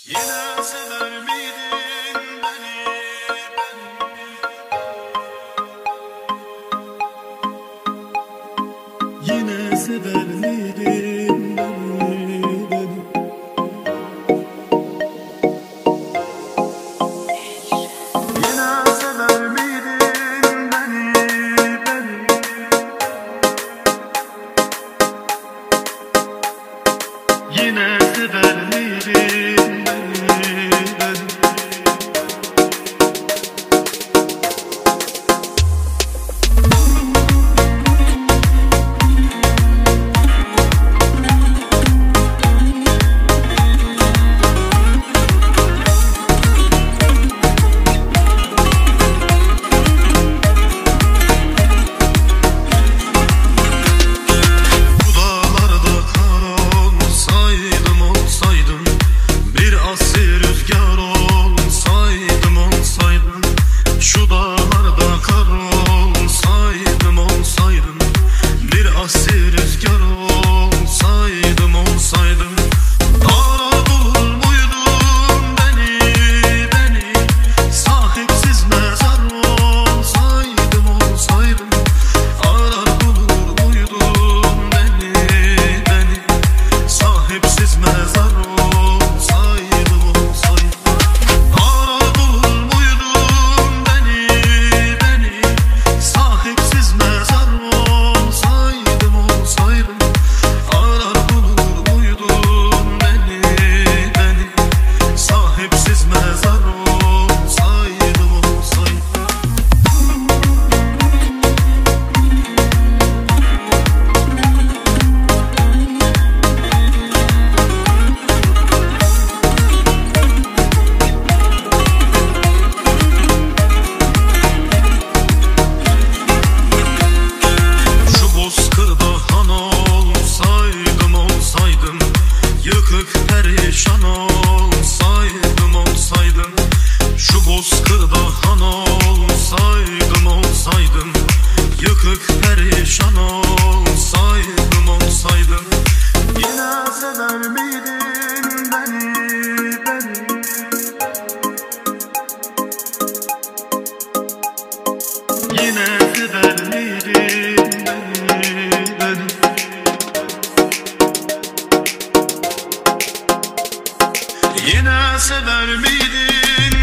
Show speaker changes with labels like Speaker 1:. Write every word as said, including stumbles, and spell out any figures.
Speaker 1: Yine sever miydin beni, beni? Yine sever miydin beni, beni? Yine sever miydin beni, beni? Yine sever miydin? Perişan olsaydım olsaydım, şu bozkırda han olsaydım olsaydım, yıkık perişan olsaydım olsaydım. Yine sever miydin beni, beni? Yine sever miydin beni, beni? Yine sever miydin?